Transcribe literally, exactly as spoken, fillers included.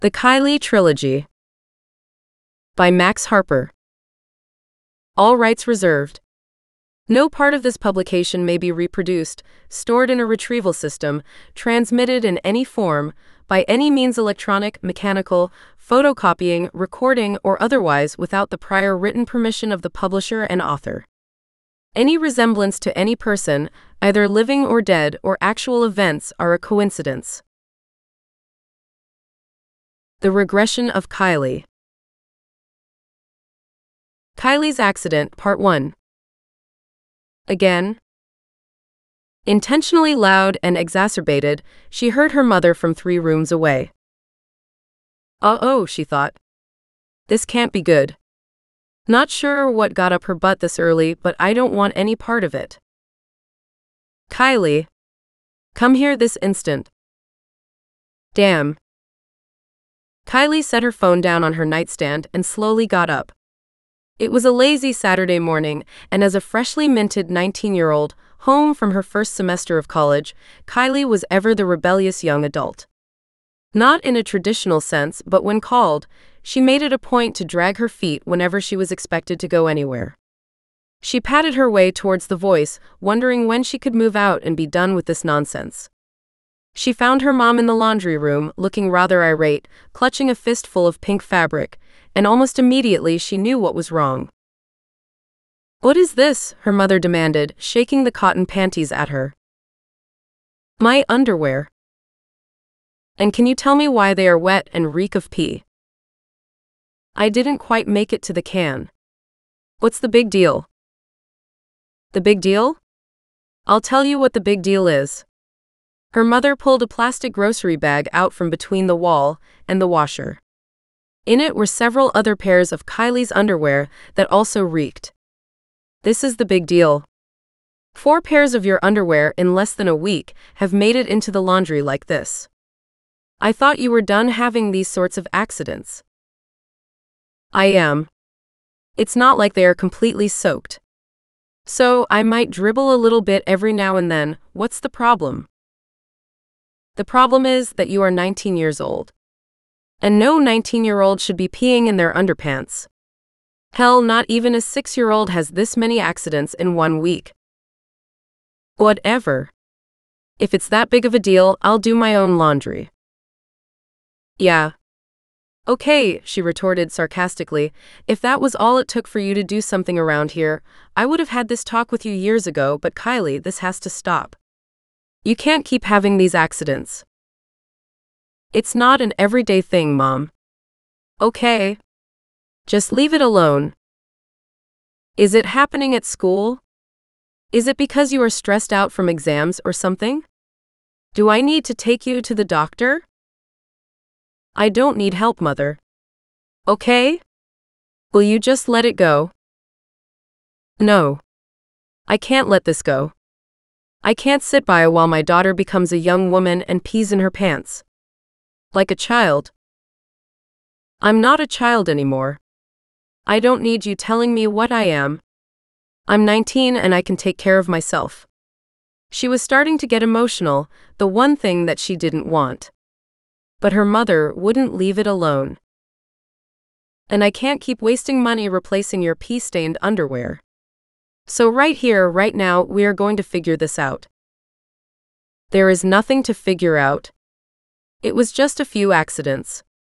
The Kylie Trilogy by Max Harper. All rights reserved. No part of this publication may be reproduced, stored in a retrieval system, transmitted in any form, by any means electronic, mechanical, photocopying, recording, or otherwise without the prior written permission of the publisher and author. Any resemblance to any person, either living or dead, or actual events are a coincidence. The Regression of Kylie. Kylie's Accident, Part one. Again. Intentionally loud and exacerbated, she heard her mother from three rooms away. Uh-oh, she thought. This can't be good. Not sure what got up her butt this early, but I don't want any part of it. Kylie. Come here this instant. Damn. Kylie set her phone down on her nightstand and slowly got up. It was a lazy Saturday morning, and as a freshly minted nineteen-year-old, home from her first semester of college, Kylie was ever the rebellious young adult. Not in a traditional sense, but when called, she made it a point to drag her feet whenever she was expected to go anywhere. She patted her way towards the voice, wondering when she could move out and be done with this nonsense. She found her mom in the laundry room, looking rather irate, clutching a fistful of pink fabric, and almost immediately she knew what was wrong. "What is this?" her mother demanded, shaking the cotton panties at her. "My underwear. And can you tell me why they are wet and reek of pee? I didn't quite make it to the can. What's the big deal?" "The big deal? I'll tell you what the big deal is." Her mother pulled a plastic grocery bag out from between the wall and the washer. In it were several other pairs of Kylie's underwear that also reeked. "This is the big deal. Four pairs of your underwear in less than a week have made it into the laundry like this. I thought you were done having these sorts of accidents." "I am. It's not like they are completely soaked. So, I might dribble a little bit every now and then. What's the problem?" "The problem is that you are nineteen years old. And no nineteen-year-old should be peeing in their underpants. Hell, not even a six-year-old has this many accidents in one week." "Whatever. If it's that big of a deal, I'll do my own laundry." "Yeah. Okay," she retorted sarcastically. "If that was all it took for you to do something around here, I would have had this talk with you years ago, but Kylie, this has to stop. You can't keep having these accidents. It's not an everyday thing, Mom. Okay? Just leave it alone." "Is it happening at school? Is it because you are stressed out from exams or something? Do I need to take you to the doctor?" "I don't need help, Mother. Okay? Will you just let it go?" "No. I can't let this go. I can't sit by while my daughter becomes a young woman and pees in her pants. Like a child. I'm not a child anymore. I don't need you telling me what I am. I'm nineteen and I can take care of myself." She was starting to get emotional, the one thing that she didn't want. But her mother wouldn't leave it alone. "And I can't keep wasting money replacing your pee-stained underwear. So right here, right now, we are going to figure this out." "There is nothing to figure out. It was just a few accidents.